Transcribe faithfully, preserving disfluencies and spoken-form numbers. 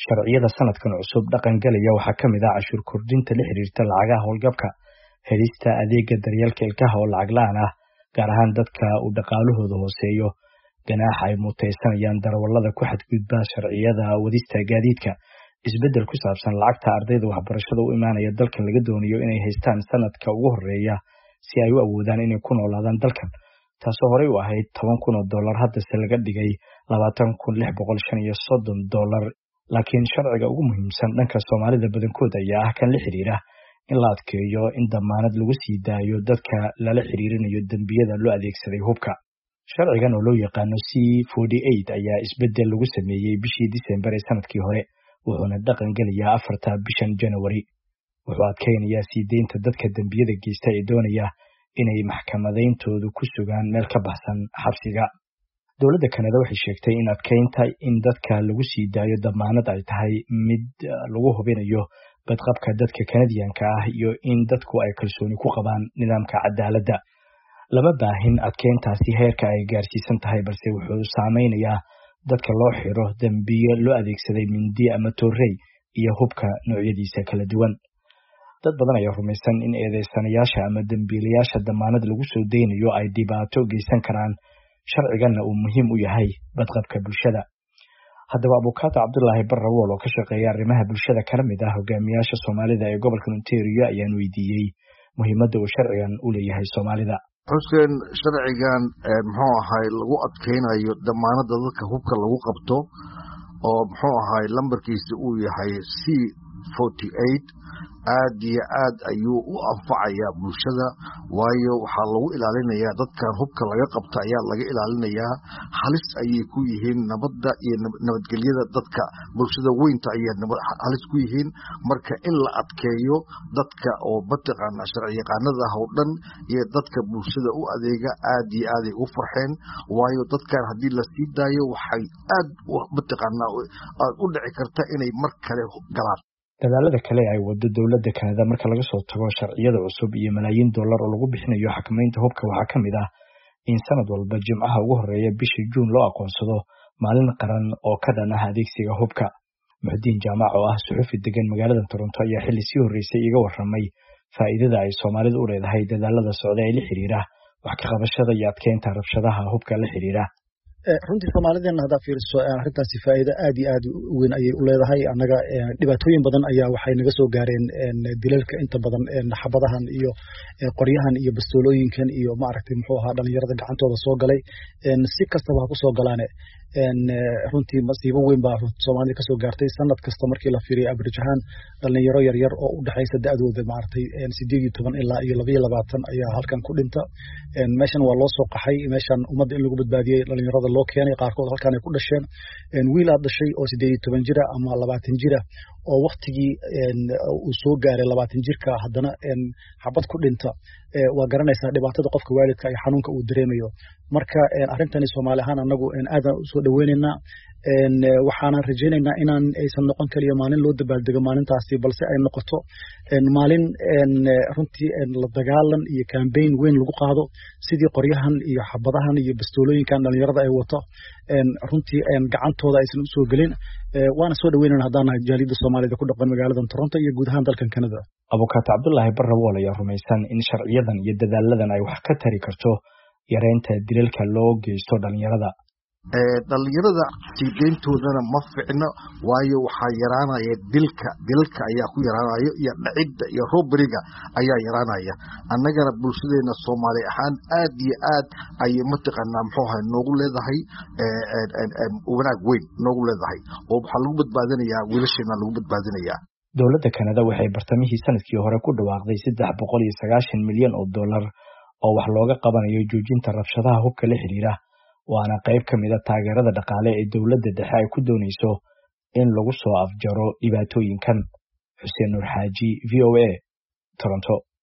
sharciyada sanadkan cusub dhaqan galaya waxaa ka mid ah cashuur kordhinta la xiriirta lacagaha howlgabka, helista adeega daryeelka ilkaha oo lacag la'aan ah, gaar ahaan dadka uu dhaqaalahooda hooseeyo, ganaaxa ay mutaysanayaan darawallada ku xadgudba sharciyada wadista gaadiidka, isbeddel ku saabsan lacagta ardayda waxbarashada u imaanaya dalkan laga doonayo inay haystaan sanadka ugu horeeya si ay u awoodaan inay ku noolaadaan dalkan, taasoo horey u ahayd toban kun oo dollar haddase laga dhigay labaatan kun lix boqol shan iyo soddon dollar. laakiin sharciga ugu muhiimsan dhanka Soomaalida badankood ayaa ah kan la xiriira in la adkeeyo in damaanad lagu sii daayo dadka lala xiriirinayo dambiyada loo adeegsaday hubka. Sharcigan oo loo yaqaano C forty-eight ayaa isbeddel lagu sameeyay bishii December ee sanadkii hore, wuxuuna dhaqan galayaa afarta bishan January. Wuxuu adkeynayaa sii deynta dadka dambiyada geysta ee doonaya inay maxkamadayntoodu ku sugaan meel ka baxsan xabsiga. Dowladda Kanada waxay sheegtay in adkeynta in dadka lagu sii daayo damaanad ay tahay mid lagu hubinayo badqabka dadka Kanadiyaanka ah iyo in dadku ay kalsooni ku qabaan nidaamka cadaaladda. Lama baahin adkeyntaasi heerka ay gaarsiisan tahay, balse wuxuu saameynayaa dadka loo xiro dambiyo loo adeegsaday mindi ama toorey iyo hubka noocyadiisa kala duwan. Dad badan ayaa rumaysan in eedeysanayaasha ama dambiilayaasha damaanad lagu soo deynayo ay dhibaato geysan karaan, sharciganna uu muhiim u yahay badqabka bulshada. Haddaba Abukaata Cabdullaahi Barrawool oo ka shaqeeya arrimaha bulshada kana mid ah hogaamiyaasha Soomaalida ee gobolka Ontario ayaan weydiiyey muhiimadda uu sharcigan u leeyahay Soomaalida. Xuseen, sharcigan muxuu ahay lagu adkeynayo damaanada dadka hubka lagu qabto oo muxuu ahay lambarkiisa uu yahay C forty-eight aad iyo aad ayuu u anfacayaa bulshada, waayo waxaa lagu ilaalinayaa dadkan hubka laga qabta ayaa laga ilaalinayaa halis ayay ku yihiin nabadda iyo nabadgelyada dadka bulshada weynta ayaa halis ku yihiin. marka in la adkeeyo dadka oo mataqaana sharci yaqaanada ah oo dhan iyo dadka bulshada u adeega aad iyo aad ay u farxeen, waayo dadkan haddii la sii daayo waxay aad mataqaana u dhici karta inay mar kale galaan. Dadaalada kale ay wado dowladda Kanada marka laga soo tago sharciyada cusub iyo malaayiin dollar oo lagu bixinayo xakamaynta hubka waxaa ka mid ah in sanad walba Jimcaha ugu horeeya bisha June loo aqoonsado maalin qaran oo ka dhan ah adeegsiga hubka. Muxdiin Jaamac oo ah suxufi degan magaalada Toronto ayaa xilli sii horeysay iga warramay faa'iidada ay Soomaalidu u leedahay dadaalada socda ee la xiriira wax ka qabashada iyo adkeynta rabshadaha hubka la xiriira. runtii Soomaalidan hadda fiirso arrintaasi faa'iido aad iyo aad u weyn ayay u leedahay. Anaga dhibaatooyin badan ayaa waxay naga soo gaareen dilalka inta badan xabadahan iyo qoryahan iyo bastoolooyinkan iyo maaragtay muxuu ahaa dhalinyarada gacantooda soo galay si kastaba ha ku soo galaane runtii masiibo weyn baa Soomaalida ka soo gaartay. sanad kasta markii la fiiriyo average ahaan dhalinyaro yar yar oo u dhaxaysa da'dooda maaragtay sideed iyo toban ilaa iyo laba iyo labaatan ayaa halkan ku dhinta. meeshan waa loo soo qaxay, meeshan ummadda in lagu badbaadiyay dhalinyarada loo keenay, qaarkood halkan ay ku dhasheen. wiil aad dhashay oo sideed iyo toban jira ama labaatan jira oo waqtigii uu soo gaaray labaatan jirka haddana xabad ku dhinta, waa garanaysaa dhibaatada qofka waalidka iyo xanuunka uu dareemayo. marka arrintani Soomaali ahaan anagu aad u soo dhaweynaynaa, waxaan rajaynaynaa inaan aysan noqon kaliya maalin loo dabaaldego maalintaasi, balse ay noqoto maalin runtii la dagaalan iyo campaign weyn lagu qaado sidii qoryahan iyo xabadahan iyo bastoolooyinkan dhalinyarada ay wato runtii gacantooda aysan u soo gelin. waana soo dhaweynaynaa haddaan nahay jaaliyadda Soomaalida ku dhaqan magaalada Toronto iyo guud ahaan dalkan Kanada. Abukaata Cabdullaahi Barrawool ayaa rumaysan in sharciyadan iyo dadaaladan ay wax ka tari karto yareynta dilalka loo geysto dhalinyarada. dhalinyarada sii deyntoodana ma ficno, waayo waxaa yaraanaya dilka dilka ayaa ku yaraanaya iyo dhacidda iyo roberiga ayaa yaraanaya. annagana bulshadeena Soomaali ahaan aad iyo aad ayay mataqaanaa muxuu ahay noogu leedahay wanaag weyn noogu leedahay oo waxaa lagu badbaadinayaa wiilasheena lagu badbaadinayaa. Dowladda Kanada waxay bartamihii sanadkii hore ku dhawaaqday saddex boqol iyo sagaashan milyan oo dollar oo wax looga qabanayo joojinta rabshadaha hubka la xiriira, waana qayb ka mid ah taageerada dhaqaale ee dowladda dhexe ay ku doonayso in lagu soo afjaro dhibaatooyinkan. Xuseen Nuur Xaaji, V O A, Toronto.